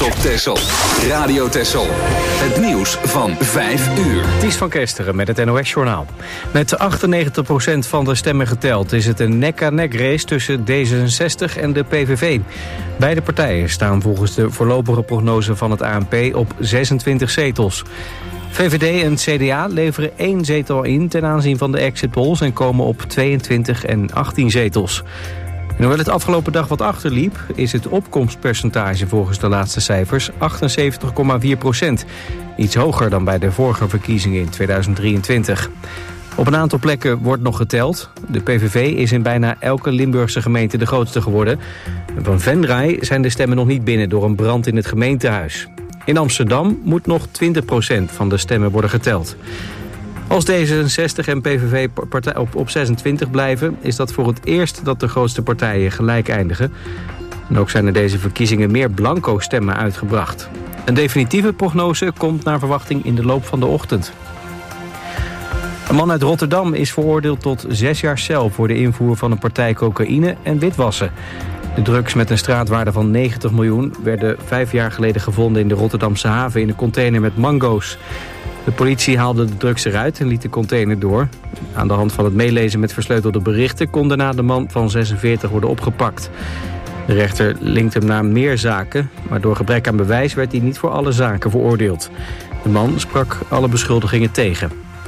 op Texel. Radio Texel. Het nieuws van 5 uur. Ties van Kesteren met het NOS-journaal. Met 98% van de stemmen geteld is het een nek-aan-nek race tussen D66 en de PVV. Beide partijen staan volgens de voorlopige prognose van het ANP op 26 zetels. VVD en CDA leveren 1 zetel in ten aanzien van de exit polls en komen op 22 en 18 zetels. En hoewel het afgelopen dag wat achterliep, is het opkomstpercentage volgens de laatste cijfers 78,4%. Iets hoger dan bij de vorige verkiezingen in 2023. Op een aantal plekken wordt nog geteld. De PVV is in bijna elke Limburgse gemeente de grootste geworden. En van Venray zijn de stemmen nog niet binnen door een brand in het gemeentehuis. In Amsterdam moet nog 20% van de stemmen worden geteld. Als D66 en PVV op 26 blijven, is dat voor het eerst dat de grootste partijen gelijk eindigen. En ook zijn er deze verkiezingen meer blanco stemmen uitgebracht. Een definitieve prognose komt naar verwachting in de loop van de ochtend. Een man uit Rotterdam is veroordeeld tot 6 jaar cel voor de invoer van een partij cocaïne en witwassen. De drugs met een straatwaarde van 90 miljoen werden 5 jaar geleden gevonden in de Rotterdamse haven in een container met mango's. De politie haalde de drugs eruit en liet de container door. Aan de hand van het meelezen met versleutelde berichten kon daarna de man van 46 worden opgepakt. De rechter linkt hem naar meer zaken, maar door gebrek aan bewijs werd hij niet voor alle zaken veroordeeld. De man sprak alle beschuldigingen tegen.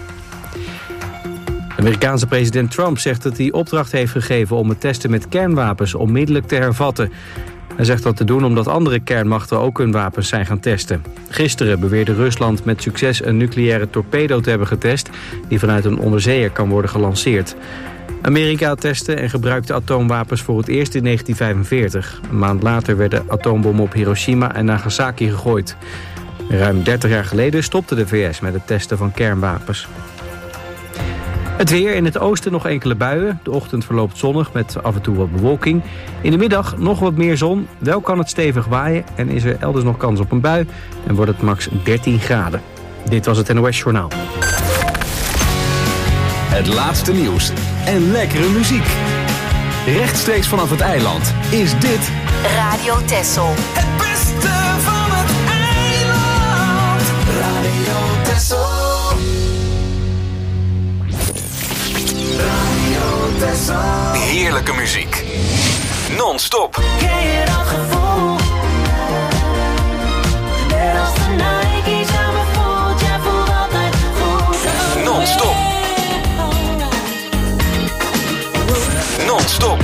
De Amerikaanse president Trump zegt dat hij opdracht heeft gegeven om het testen met kernwapens onmiddellijk te hervatten. Hij zegt dat te doen omdat andere kernmachten ook hun wapens zijn gaan testen. Gisteren beweerde Rusland met succes een nucleaire torpedo te hebben getest die vanuit een onderzeeër kan worden gelanceerd. Amerika testte en gebruikte atoomwapens voor het eerst in 1945. Een maand later werden atoombommen op Hiroshima en Nagasaki gegooid. Ruim 30 jaar geleden stopte de VS met het testen van kernwapens. Het weer, in het oosten nog enkele buien. De ochtend verloopt zonnig met af en toe wat bewolking. In de middag nog wat meer zon. Wel kan het stevig waaien en is er elders nog kans op een bui. En wordt het max 13 graden. Dit was het NOS Journaal. Het laatste nieuws en lekkere muziek. Rechtstreeks vanaf het eiland is dit Radio Texel. Het beste van het eiland. Radio Texel. Radio Texel. heerlijke muziek. Non-stop. Ken je dat gevoel? Net als de Nike's aan me voelt, jij voelt altijd goed. Non-stop. Non-stop.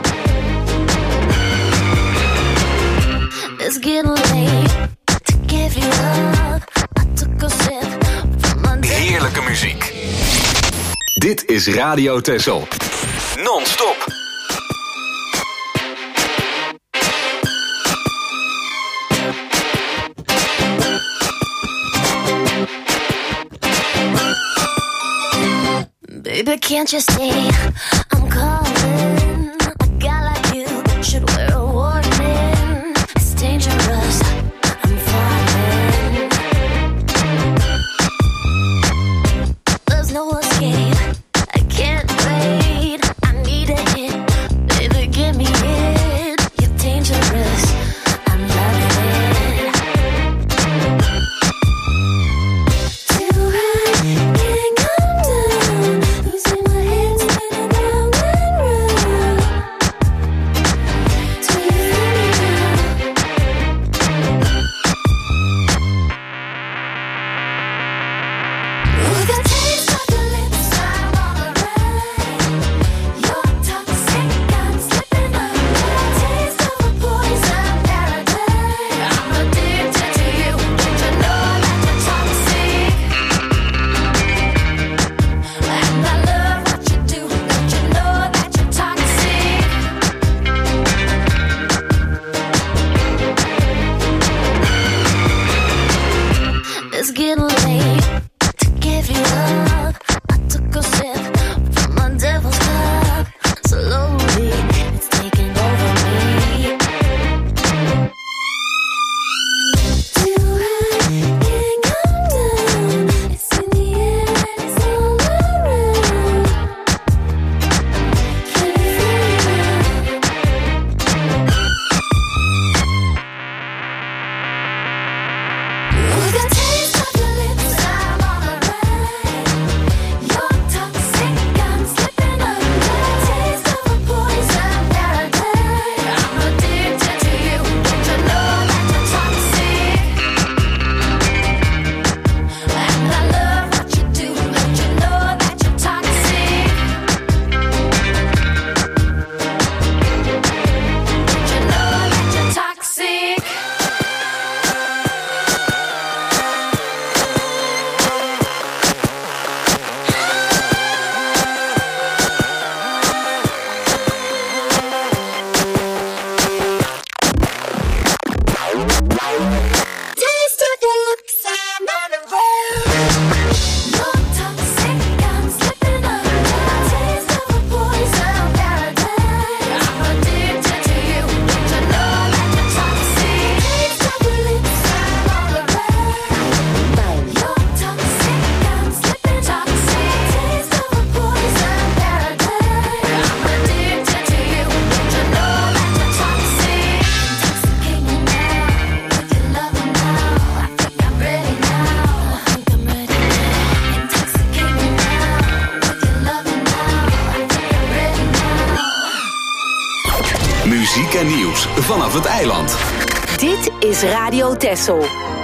It's getting late to give you love. I took a sip from my Heerlijke muziek. Dit is Radio Texel. Non-stop. Baby, can't you see I'm calling? A guy like you should wear a warning. It's dangerous, I'm falling. There's no escape, I can't wait. I need a hit, baby, give me it. You're dangerous, I'm loving it. Too high, can't come down. Losing my head, spinning round. nieuws vanaf het eiland. Dit is Radio Texel.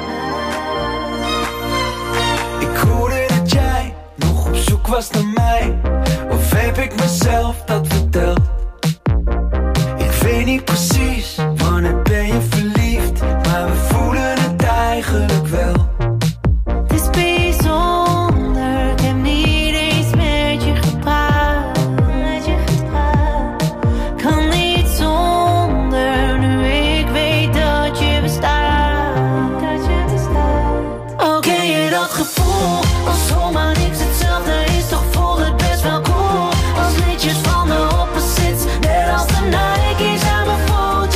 Ik hoorde dat jij nog op zoek was naar mij. Of heb ik mezelf dat verteld? Ik weet niet precies wanneer ben je verliefd, maar we voelen het eigenlijk wel. Het is bijzonder, ik heb niet eens met je gepraat. Kan niet zonder, nu ik weet dat je bestaat. Oh, ken je dat gevoel? Als zomaar niks hetzelfde is, toch voelt het best wel cool. Als liedjes van de opposites, net als de Nike's aan mijn voet.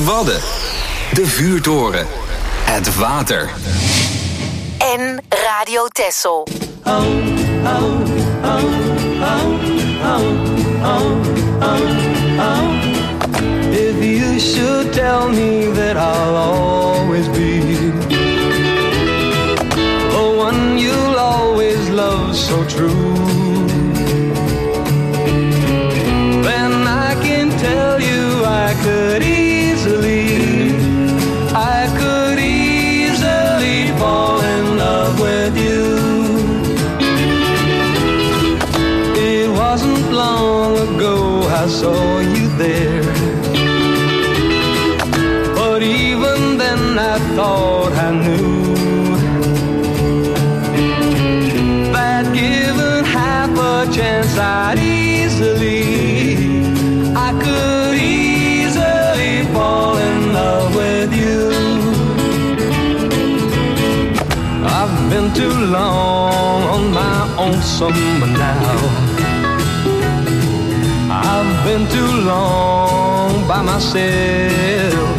Wadden, de vuurtoren, het water. En Radio Texel. If you should tell me that I'll always be the one you'll always love so true, then I can tell you I could easily fall in love with you. It wasn't long ago I saw you there, but even then I thought I knew that given half a chance I could easily fall in love with you. I've been too long on my own summer now. I've been too long by myself.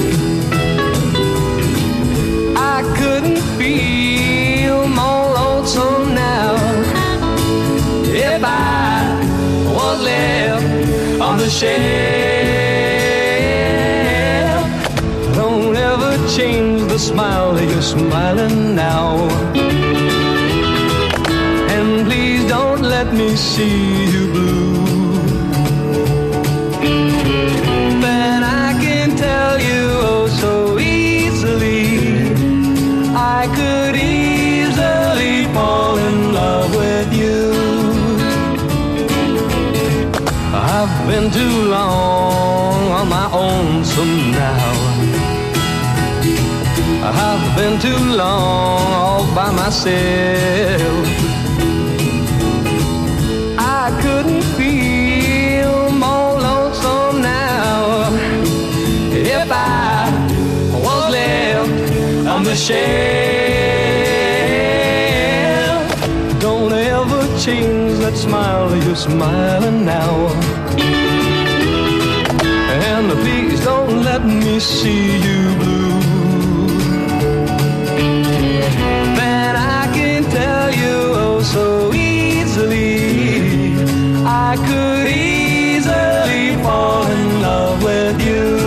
I couldn't feel more lonesome now if I was left on the shelf. Don't ever change the smile that you're smiling now, and please don't let me see you blue. Then I can tell you oh so easily I could easily fall in love with you. I've been too long on my own some now. I've been too long all by myself. I couldn't feel more lonesome now if I was left on the shelf. Don't ever change that smile that you're smiling now, and please don't let me see you blue. Then I can tell you oh so easily I could easily fall in love with you.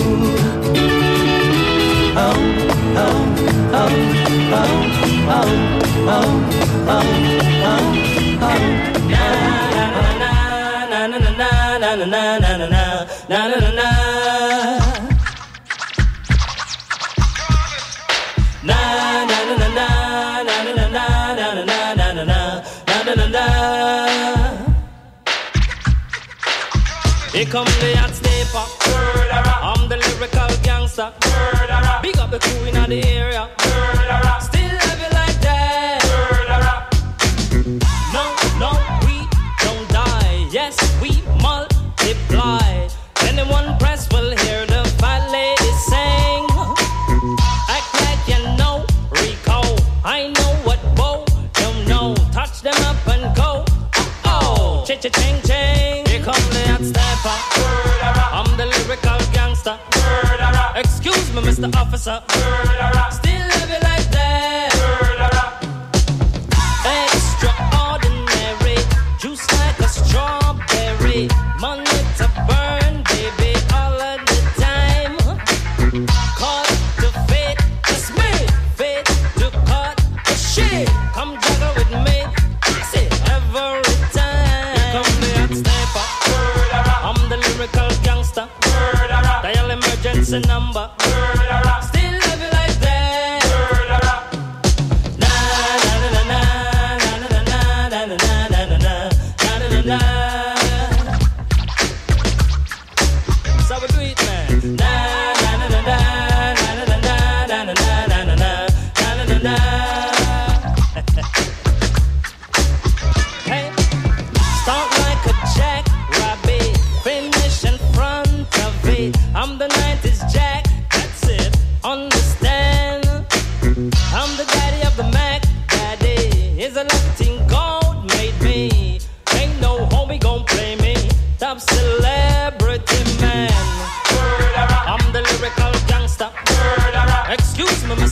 Here come the hot stepper. I'm the lyrical gangster. Big up the crew in the area. Still love you like that. No, we don't die. Yes, we multiply. Anyone press will hear the fat lady sing. Act like you know Rico. I know what Bo don't know. Touch them up and go. Oh, ching ching. Here come the hot stepper. I'm the lyrical gangster. Excuse me, Mr. Officer. Still love you like that. Extraordinary, juice like a strawberry. Money to burn, baby, all of the time. Cut to fit, it's me. Fit to cut the shit. Come juggle with me, fix it every time. Here come the hot stepper. I'm the lyrical gangster. Dial emergency number. Still love you like that. Na na na na na na na na na na na na. So we do it, man. Na na na na na na na na na na na na na. Hey, start like a jackrabbit, finish in front of it. I'm the 90s Jack.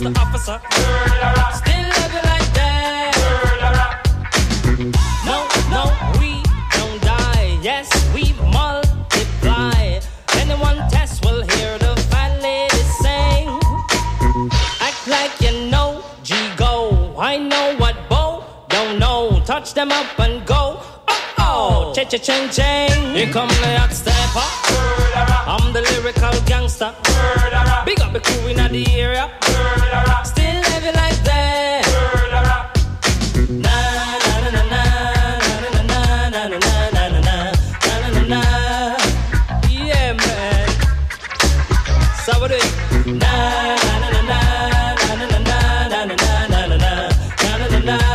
the officer. Still love you like that. No, no, we don't die. Yes, we multiply. Anyone test will hear the fat lady sing. Act like you know, G go. I know what Bo don't know. Touch them up and go. Oh, cha-cha-ching-ching. Here come the hot stepper. I'm the lyrical gangster. Big up the crew in the area. Still living like that. Na na na na na na na na na na na na na na. Yeah, man. So what do you? Na na na na na na na na na na na na na.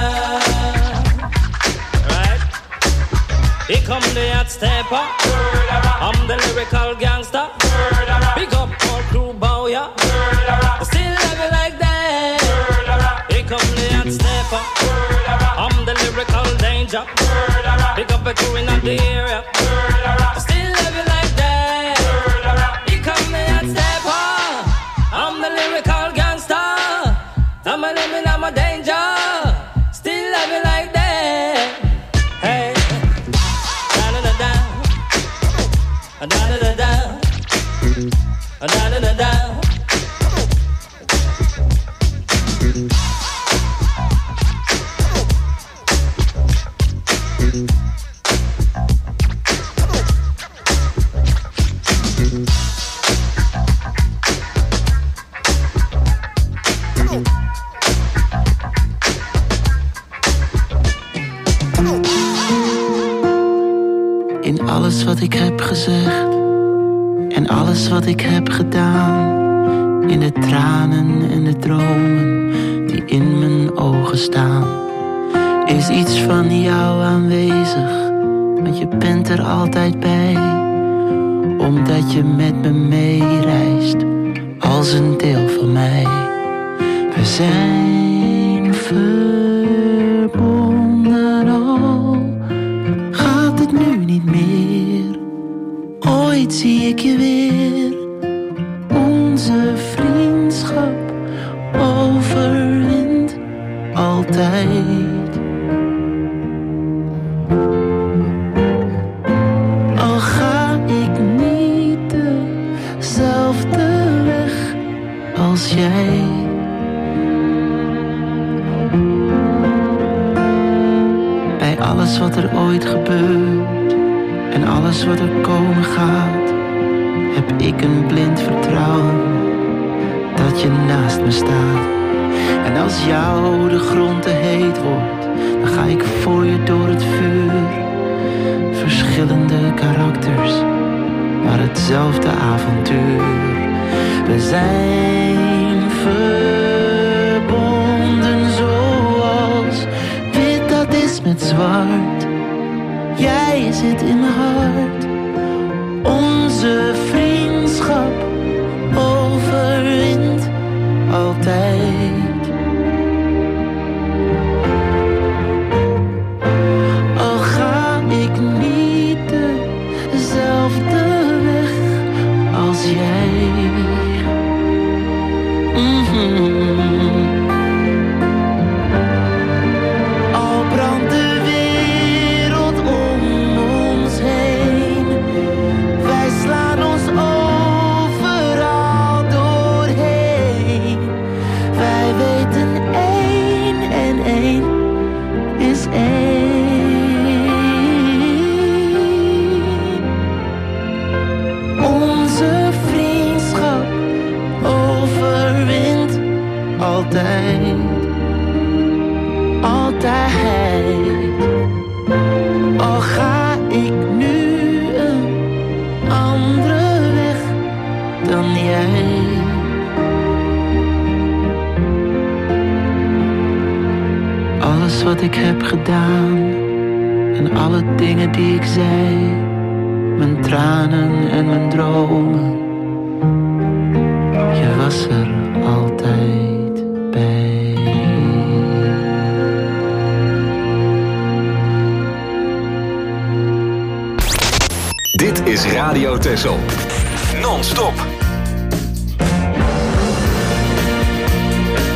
Right? Here come the hot stepper. I'm the lyrical gangster. Big up all crew bow ya. Still love you like that. Here come the hot stepper. I'm the lyrical danger. Big up the crew in the area. Still love you like that. Here come the hot stepper. I'm the lyrical gangster. I'm a living, I'm a danger. Still love you like that. Hey. Da-da-da-da. Da-da-da-da. Da-da-da-da. In alles wat ik heb gezegd en alles wat ik heb gedaan, in de tranen en de dromen die in mijn ogen staan, is iets van jou aanwezig, want je bent er altijd bij, omdat je met me meereist als een deel van mij. We zijn verbonden al, gaat het nu niet meer, ooit zie ik je weer. Onze vriendschap overwint altijd. Al ga ik niet dezelfde weg als jij. Bij alles wat er ooit gebeurt en alles wat er komen gaat, heb ik een blind vertrouwen dat je naast me staat. En als jou de grond te heet wordt, dan ga ik voor je door het vuur. Verschillende karakters, maar hetzelfde avontuur. We zijn verbonden zoals wit dat is met zwart. Jij zit in mijn hart. Onze vriendschap overwint altijd. Al ga ik niet dezelfde weg als jij. Al brandt de wereld om ons heen, wij slaan ons overal doorheen. Wij weten 1 en 1 is 1. Onze vriendschap overwint altijd. Altijd. Al ga ik nu een andere weg dan jij. Alles wat ik heb gedaan en alle dingen die ik zei, mijn tranen en mijn dromen, je was er altijd bij. Dit is Radio Texel. Non-stop.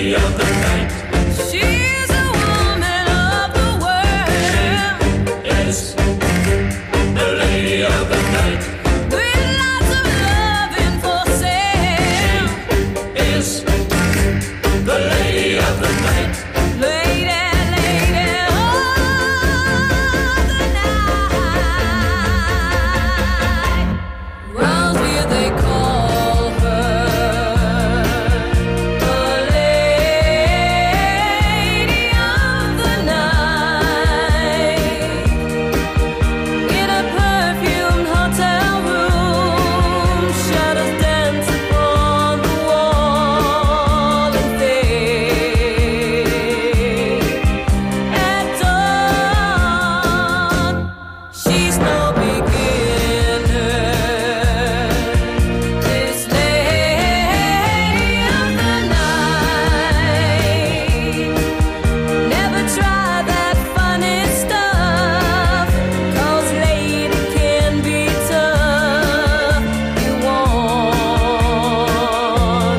She's a woman of the world. Is the lady of the night. With lots of loving for sale. Is the lady of the night. Lady of the night. Round here they call her the lady of the night. In a perfumed hotel room, shadows dance upon the wall and fade. At dawn, she's no beginner. This lady of the night. Never try that funny stuff, 'cause lady can be tough. You want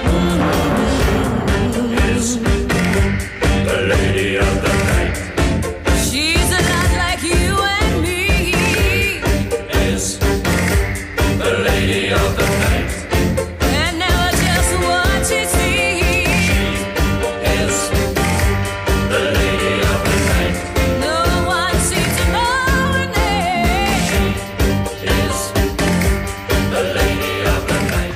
Is the lady of the night. she's a lot like you and me. Is the lady of the night. And now just what you see. Is the lady of the night. No one seems to know her name. Is the lady of the night.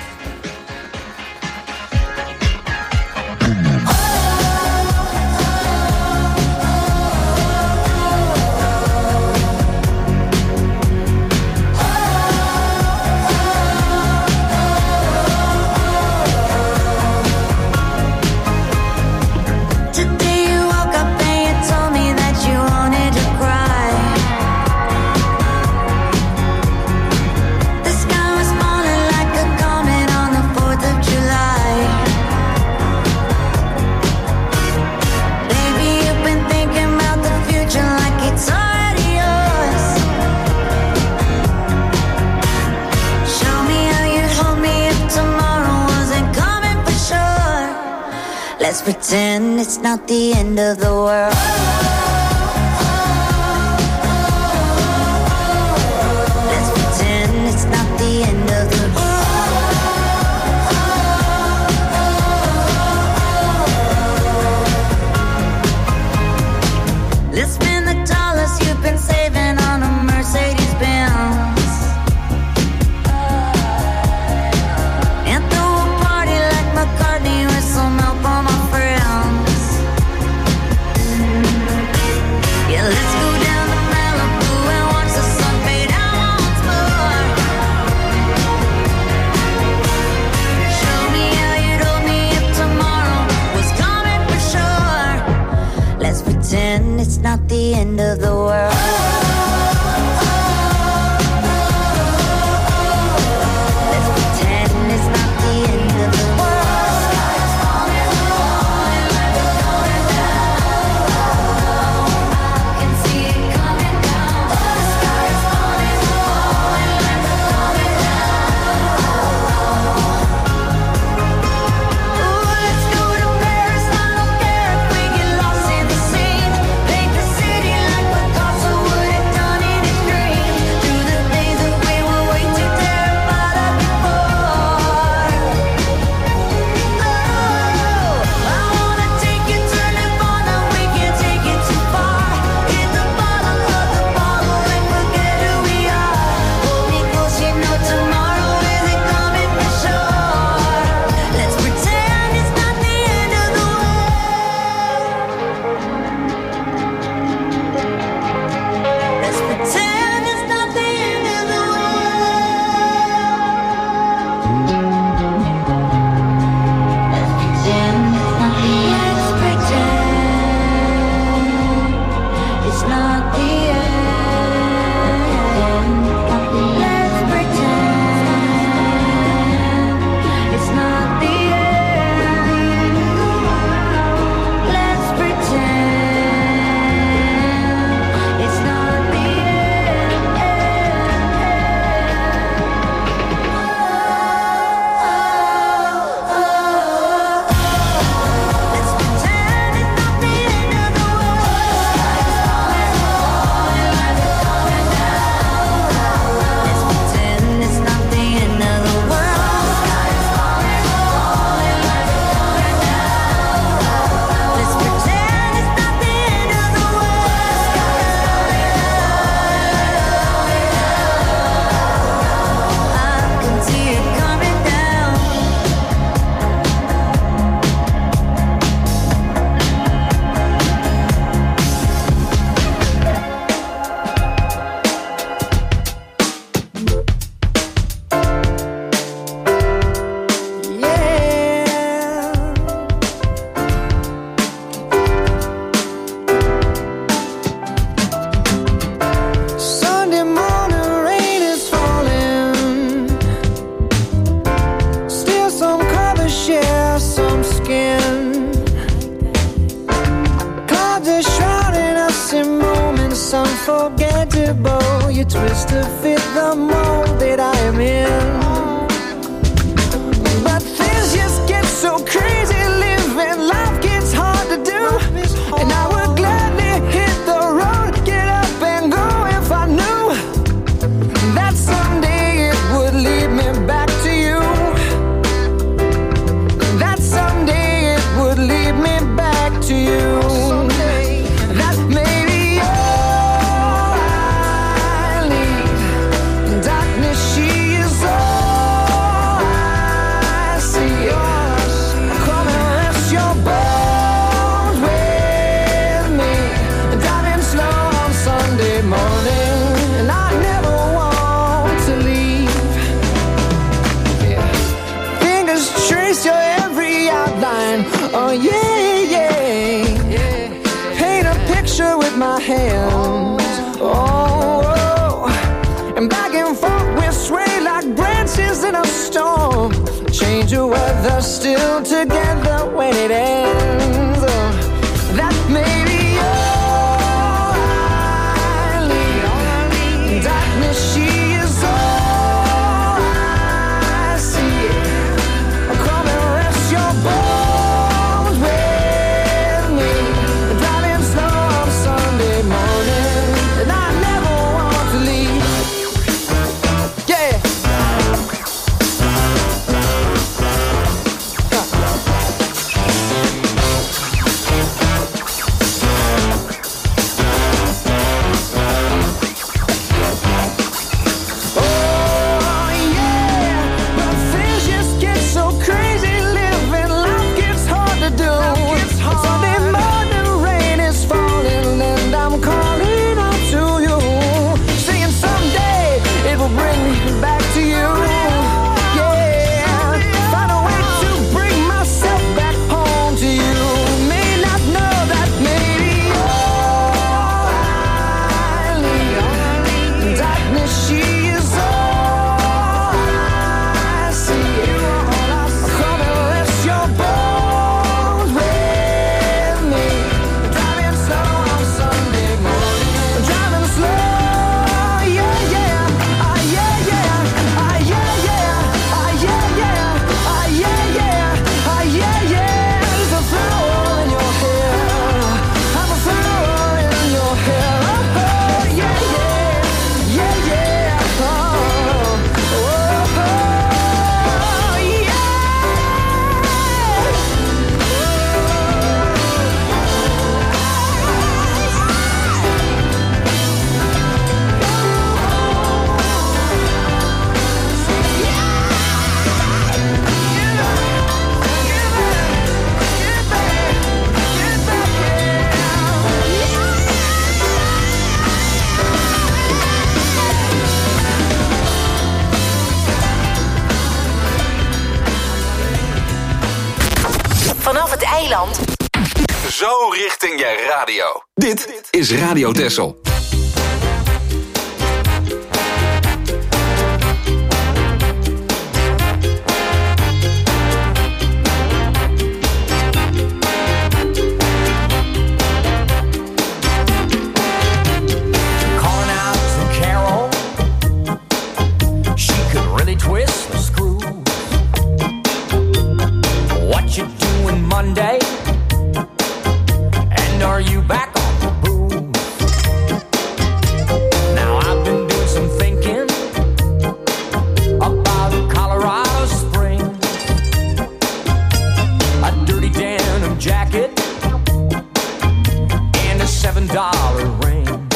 Today you woke up and you told me that you wanted to cry. The sky was falling like a comet on the 4th of July. Baby, you've been thinking about the future like it's already yours. Show me how you'd hold me if tomorrow wasn't coming for sure. Let's pretend it's not the end of the world. Let's pretend it's not the end of the world. Let's spend the dollars you've been saving on a Mercedes-Benz. And throw a party like McCartney with some help on my friends. Yeah, let's go down to Malibu and watch the sun fade out once more. Show me how you'd hold me if tomorrow was coming for sure. Let's pretend it's not the end of the world. Let's pretend it's not the end of the world. Sky's falling like a coming down. I can see it coming down. The sky's falling like a coming down. Ooh, let's go to Paris. I don't care if we get lost in the scene. Paint the city like Picasso just to fit the mold that I am in. But things just get so crazy, living life gets hard to do. And I would gladly hit the road, get up and go if I knew that someday it would lead me back to you. That someday it would lead me back to you. That maybe all I need. Darkness, she is all I see. Come and rest your bones with me. Driving slow on Sunday morning, and I never want to leave. Yeah. Fingers trace your every outline. Oh yeah, yeah. Paint a picture with my hands. Oh, and back and forth we sway like branches in a storm. Change the weather, still together when it ends. That may be all I need. Darkness, she is all I see. Come and rest your bones with me. Driving slow on Sunday morning, and I never want to leave. Yeah. Oh yeah, but things just get so crazy, living life gets hard to do. Sunday morning rain is falling, and I'm calling out to you, saying someday it will bring me back to you. Yeah, find a way to bring myself back home to you. May not know that maybe all I need. Darkness, she is all I see. Come and rest your bones with me. Driving slow on Sunday morning. Driving slow, yeah, yeah. Ah, yeah, yeah. Ah, yeah, yeah. Ah, yeah, yeah. Ah, yeah, yeah. Ah, yeah, yeah. There's a flower in your hair. I'm a flower in your hair. Oh, yeah, yeah. Yeah, yeah. Oh, oh, oh, yeah. Vanaf het eiland. Zo richting je radio. Dit is Radio Texel. Calling out to Carol. She could really twist the screw. What you doing Monday? And are you back on the booze? Now I've been doing some thinking about Colorado Springs. A dirty denim jacket and a $7 ring.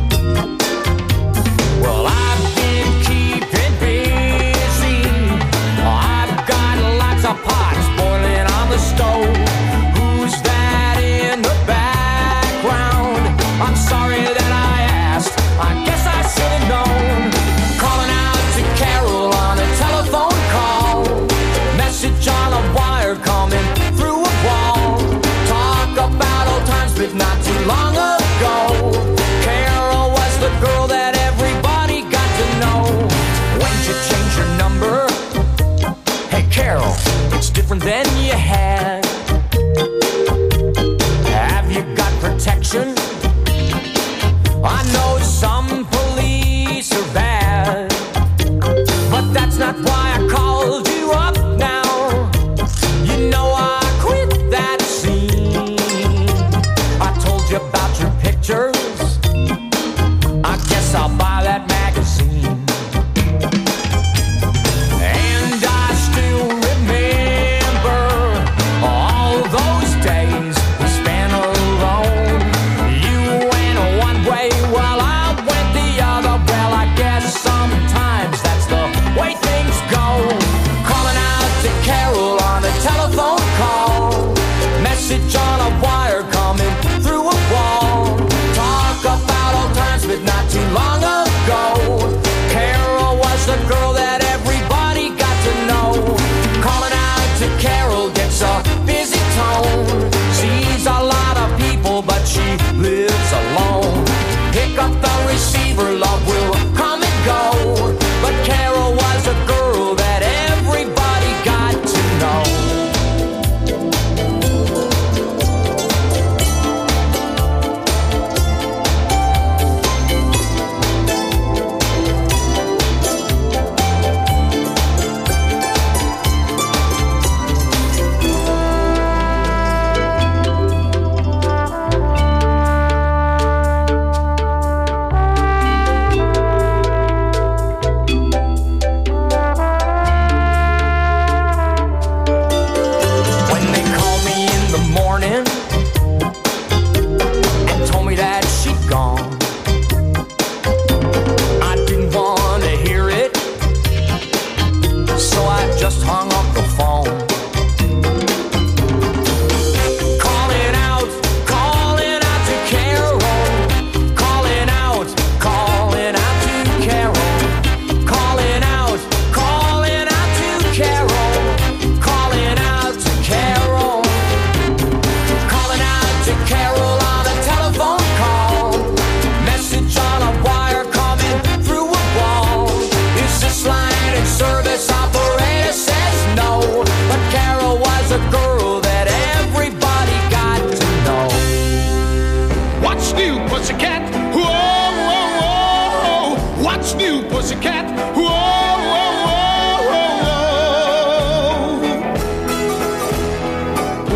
Well, I've been keeping busy. I've got lots of pots boiling on the stove. Who's that in the background? I'm sorry that I asked. I guess I should have known. Calling out to Carol on a telephone call. Message on a wire coming through a wall. Talk about old times, but not too long ago. Carol was the girl that everybody got to know. When'd you change your number? Hey Carol, it's different than you had. Have you protection. I know some police are bad.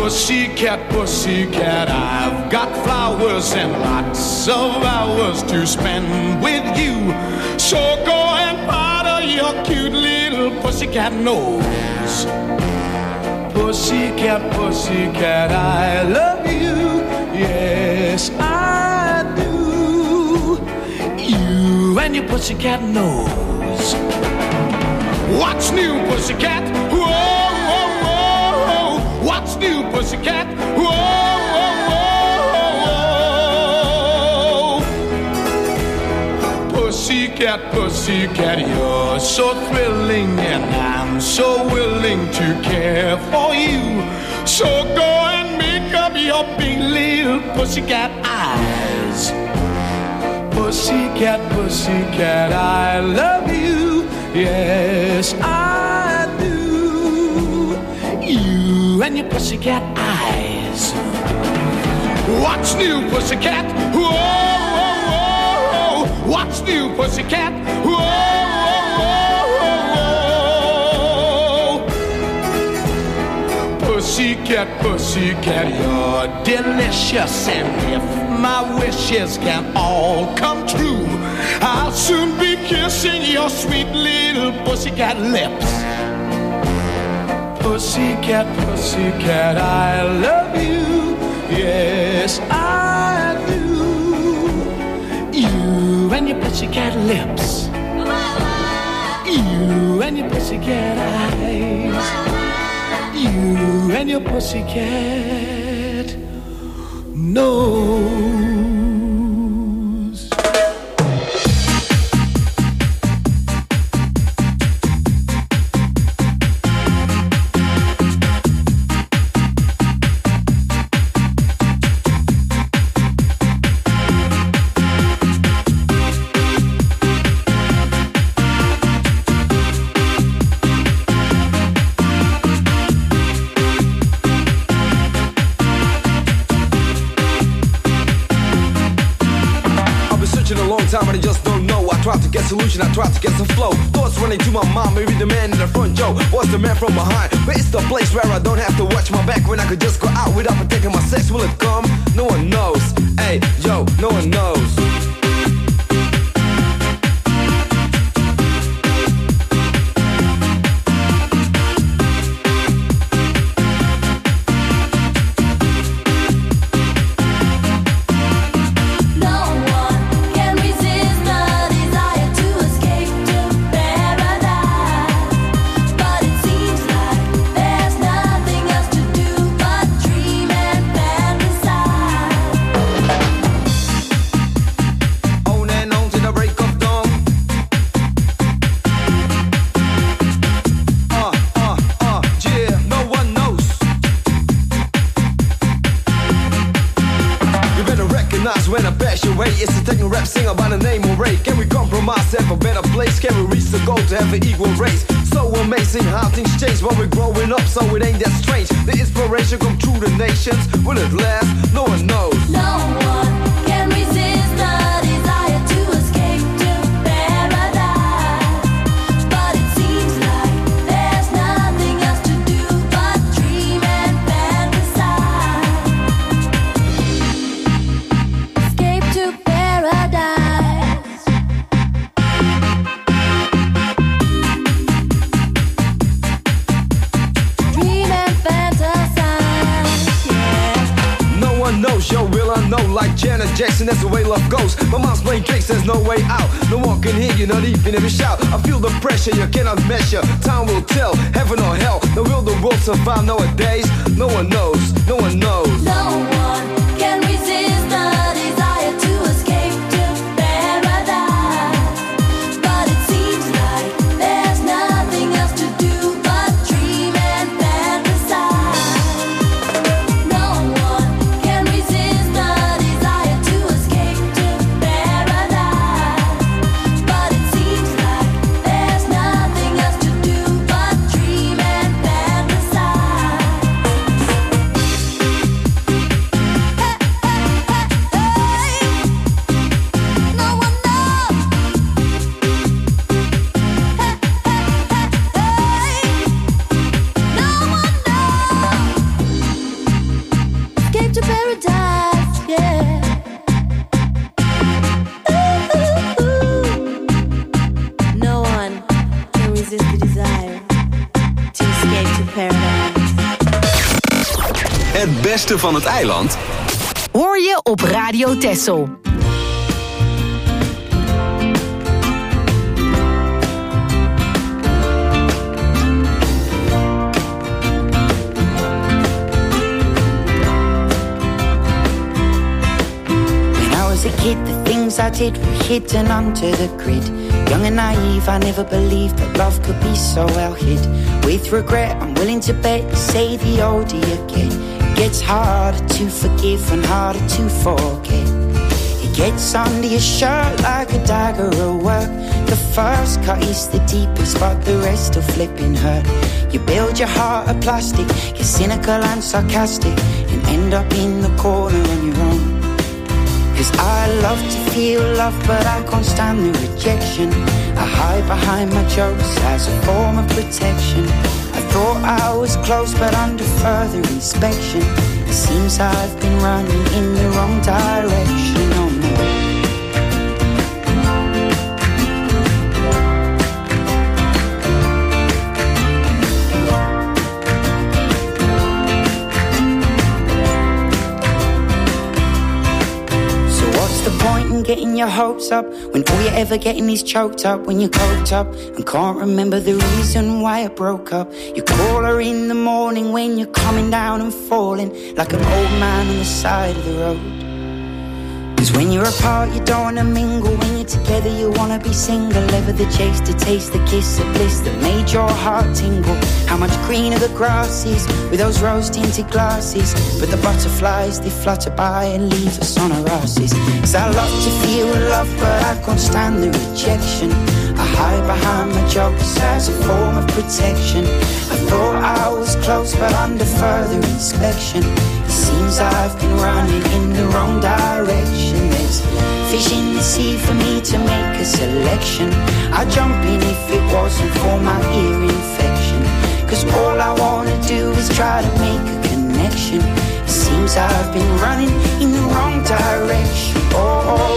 Pussycat, pussycat, I've got flowers and lots of hours to spend with you. So go and powder your cute little pussycat nose. Pussycat, pussycat, I love you. Yes, I do. You and your pussycat nose. What's new, pussycat? Whoa, whoa, whoa, whoa. What's new, pussycat? Whoa, whoa, whoa, whoa. Pussycat, pussycat, you're so thrilling, and I'm so willing to care for you. So go and make up your big little pussycat eyes. Pussycat, pussycat, I love you. Yes, I do. You and your pussycat eyes. What's new, pussycat? Whoa, whoa, whoa. What's new, pussycat? Whoa, whoa, whoa. Pussycat, pussycat, you're delicious, and if my wishes can all come true, I'll soon be kissing your sweet little pussycat lips. Pussycat, pussycat, I love you. Yes, I do. You and your pussycat lips. You and your pussycat eyes. You and your pussycat nose. Time and I just don't know. I try to get solution, I try to get some flow. Thoughts running to my mind, maybe the man in the front, Joe. What's the man from behind? But it's the place where I don't have to watch my back, when I could just go out without protecting my sex. Will it come? No one knows. Hey, yo, no one knows. When I bash your way, it's a techno rap singer by the name of Ray. Can we compromise, have a better place? Can we reach the goal to have an equal race? So amazing how things change when we're growing up, so it ain't that strange. The inspiration come through the nations. Will it last? No one knows. No one can resist the desire to escape to paradise. But it seems like there's nothing else to do but dream and fantasize. Escape to paradise. Dream and fantasize, yeah. No one knows, yo, will I know? Like Janet Jackson, that's the way love goes. My mom's playing tricks, there's no way out. No one can hear you, not even if you shout. I feel the pressure, you cannot measure. Time will tell, heaven or hell. Now will the world survive nowadays? No one knows, no one knows. No one can resist the desire to escape to paradise. But it seems like there's nothing else to do but dream and fantasize. No one can resist the desire to escape to paradise. But it seems like there's nothing else to do but dream and fantasize. Het beste van het eiland Hoor je op Radio Texel. As a kid, the things I did were hidden under the grid. Young and naive, I never believed that love could be so well hid. With regret, I'm willing to bet, say the older you get, it gets harder to forgive and harder to forget. It gets under your shirt like a dagger at work. The first cut is the deepest, but the rest will flipping hurt. You build your heart of plastic, you're cynical and sarcastic, and end up in the corner on your own. 'Cause I love to feel love, but I can't stand the rejection. I hide behind my jokes as a form of protection. I thought I was close, but under further inspection, it seems I've been running in the wrong direction. Oh no. Getting your hopes up when all you're ever getting is choked up. When you're coked up and can't remember the reason why it broke up. You call her in the morning when you're coming down and falling like an old man on the side of the road. 'Cause when you're apart you don't wanna mingle. When you're together you wanna be single. Ever the chase to taste the kiss of bliss that made your heart tingle. How much greener the grass is with those rose-tinted glasses. But the butterflies, they flutter by and leave us on our asses. 'Cause I love to feel love, but I can't stand the rejection. I hide behind my jokes as a form of protection. I thought I was close, but under further inspection, it seems I've been running in the wrong direction. There's fish in the sea for me to make a selection. I'd jump in if it wasn't for my ear infection. 'Cause all I wanna do is try to make a connection. It seems I've been running in the wrong direction. Oh.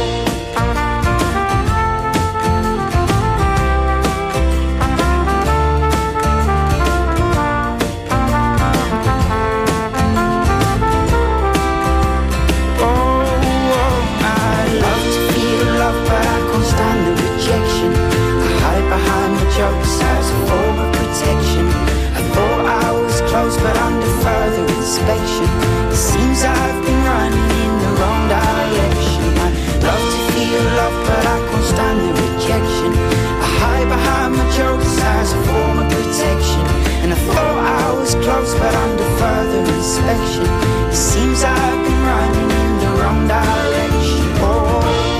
Jokes as a form of protection. I thought I was close, but under further inspection, it seems I've been running in the wrong direction. I love to feel love, but I can't stand the rejection. I hide behind my jokes as a form of protection. And I thought I was close, but under further inspection, it seems I've been running in the wrong direction. Oh.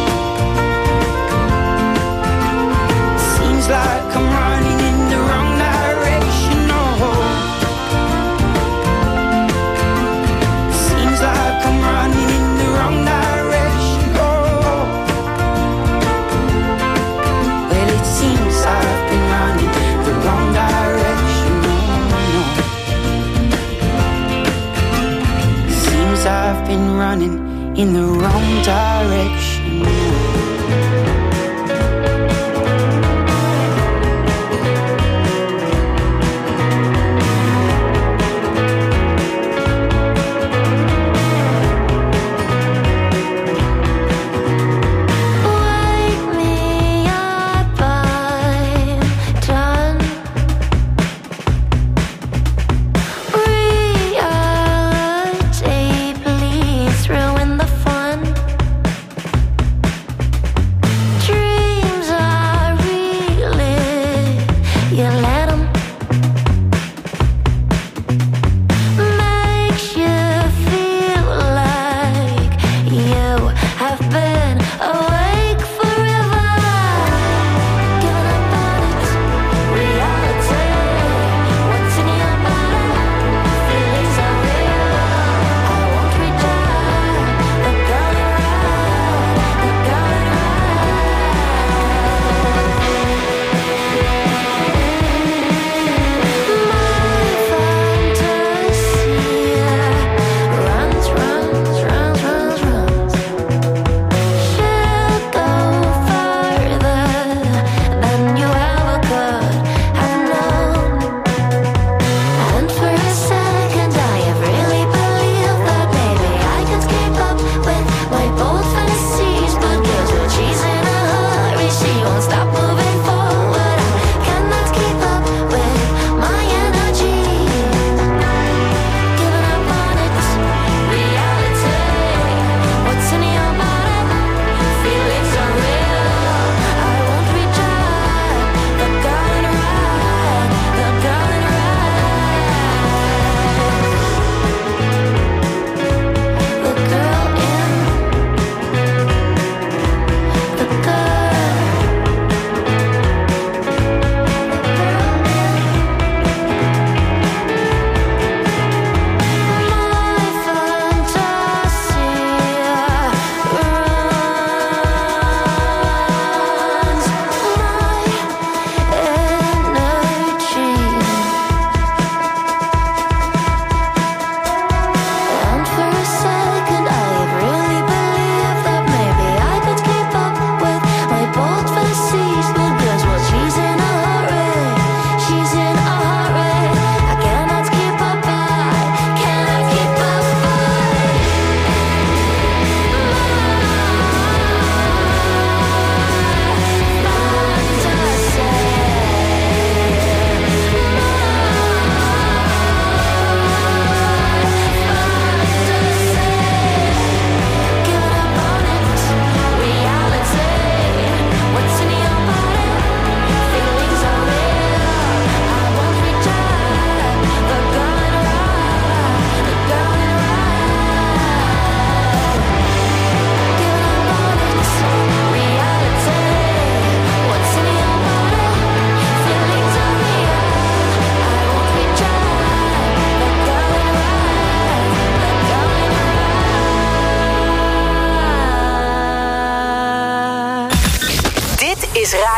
Like I'm running in the wrong direction, oh. Seems like I'm running in the wrong direction, oh. Well, it seems I've been running the wrong direction, oh, no. Seems I've been running in the wrong direction, oh.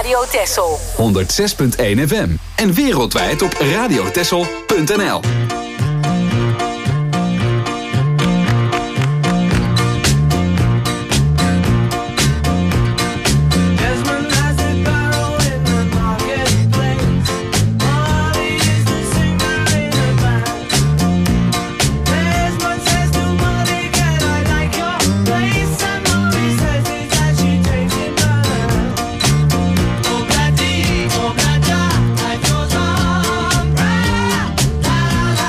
Radio Texel. 106.1 FM. En wereldwijd op radiotexel.nl. Oh,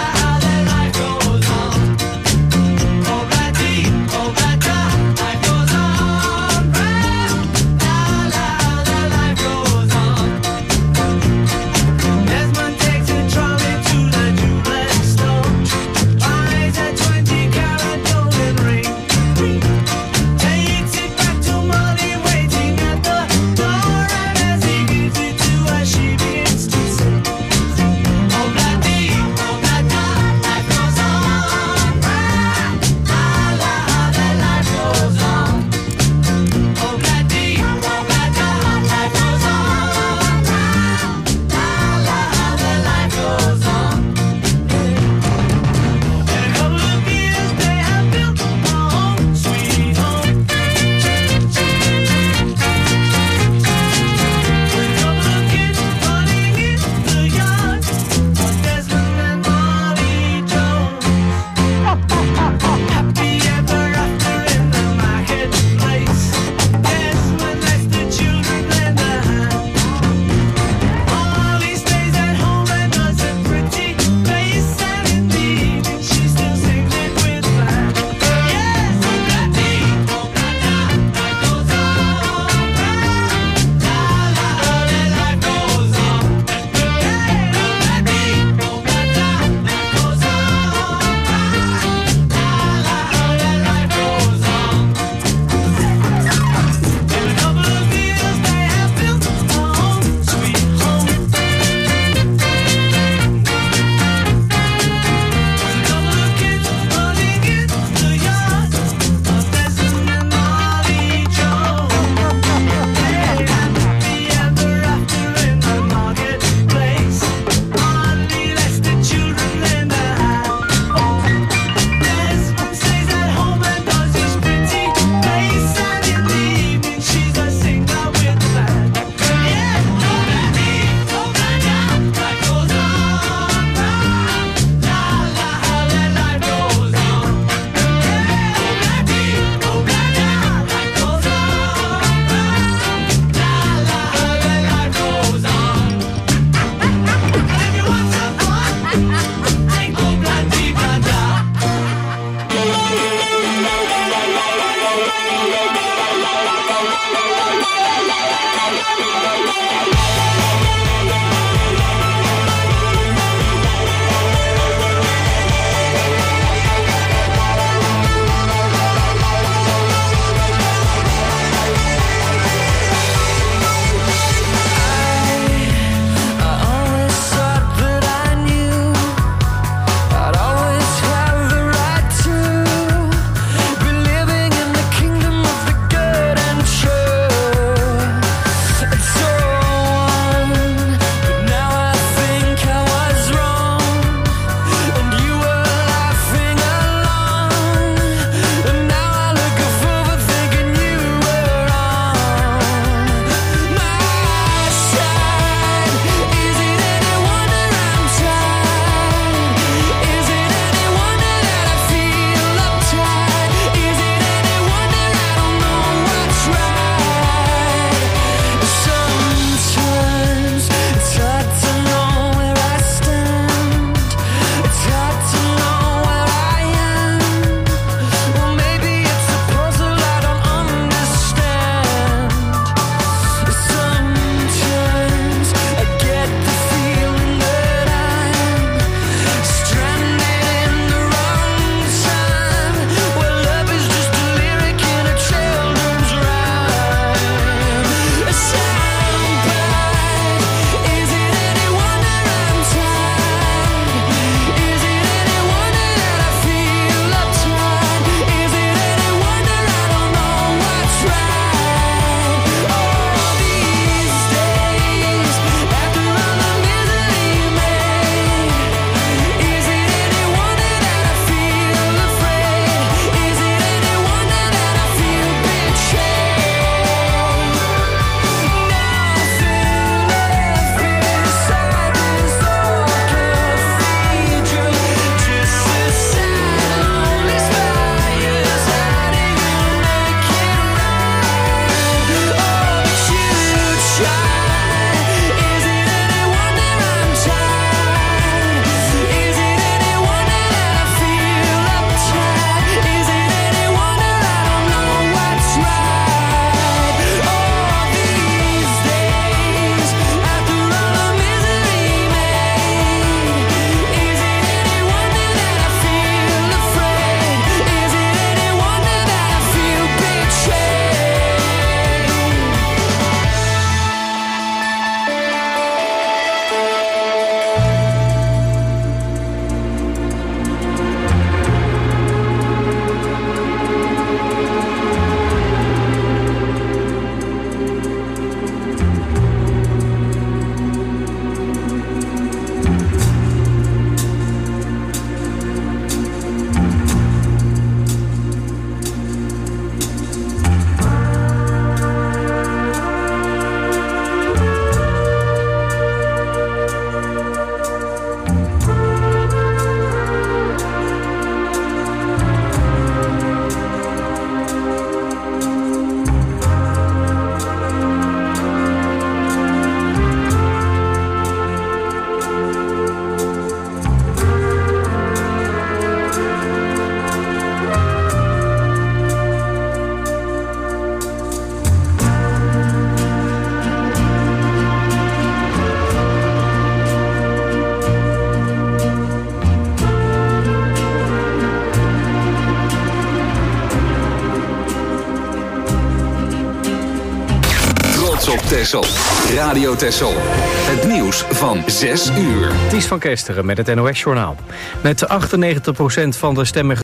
op Texel. Radio Texel. Het nieuws van 6 uur. Ties van Kesteren met het NOS-journaal. Met 98% van de stemmen